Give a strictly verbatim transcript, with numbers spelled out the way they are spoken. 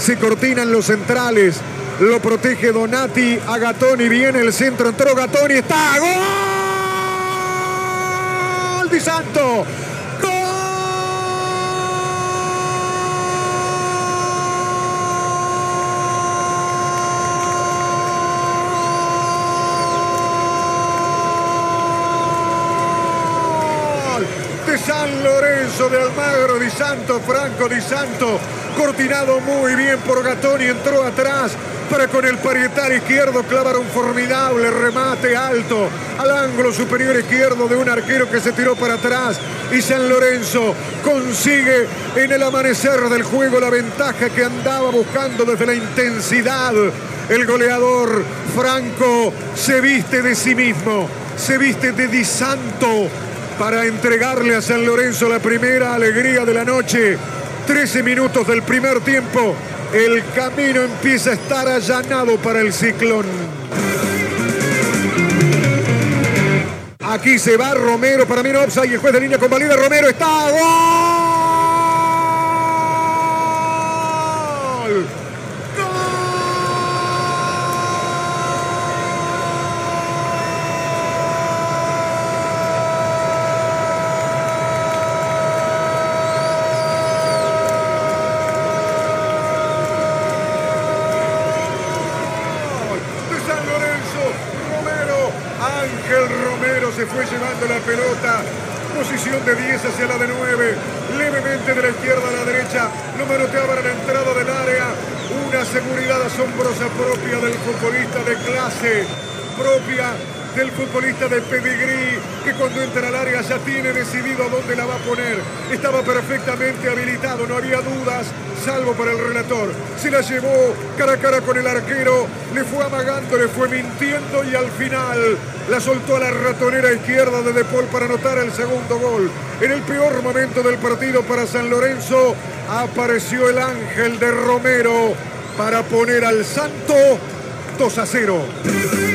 Se cortinan los centrales. Lo protege Donati a Gatoni. Viene el centro. Entró Gatoni. ¡Está! ¡Gol! Di Santo. De San Lorenzo, de Almagro, Di Santo, Franco Di Santo, cortinado muy bien por Gatoni, entró atrás para con el parietal izquierdo clavar un formidable remate alto al ángulo superior izquierdo de un arquero que se tiró para atrás, y San Lorenzo consigue en el amanecer del juego la ventaja que andaba buscando desde la intensidad. El goleador Franco se viste de sí mismo, se viste de Di Santo para entregarle a San Lorenzo la primera alegría de la noche. trece minutos del primer tiempo. El camino empieza a estar allanado para el Ciclón. Aquí se va Romero, para mí no offside, y el juez de línea convalida. Romero está. ¡Gol! Ángel Romero se fue llevando la pelota, posición de diez hacia la de nueve, levemente de la izquierda a la derecha, lo manoteaba en la entrada del área, una seguridad asombrosa propia del futbolista de clase, propia del futbolista de pedigrí, que cuando entra al área ya tiene decidido a dónde la va a poner. Estaba perfectamente habilitado, no había dudas, salvo para el relator. Se la llevó cara a cara con el arquero, le fue amagando, le fue mintiendo y al final la soltó a la ratonera izquierda de De Paul para anotar el segundo gol. En el peor momento del partido para San Lorenzo apareció el ángel de Romero para poner al Santo dos a cero.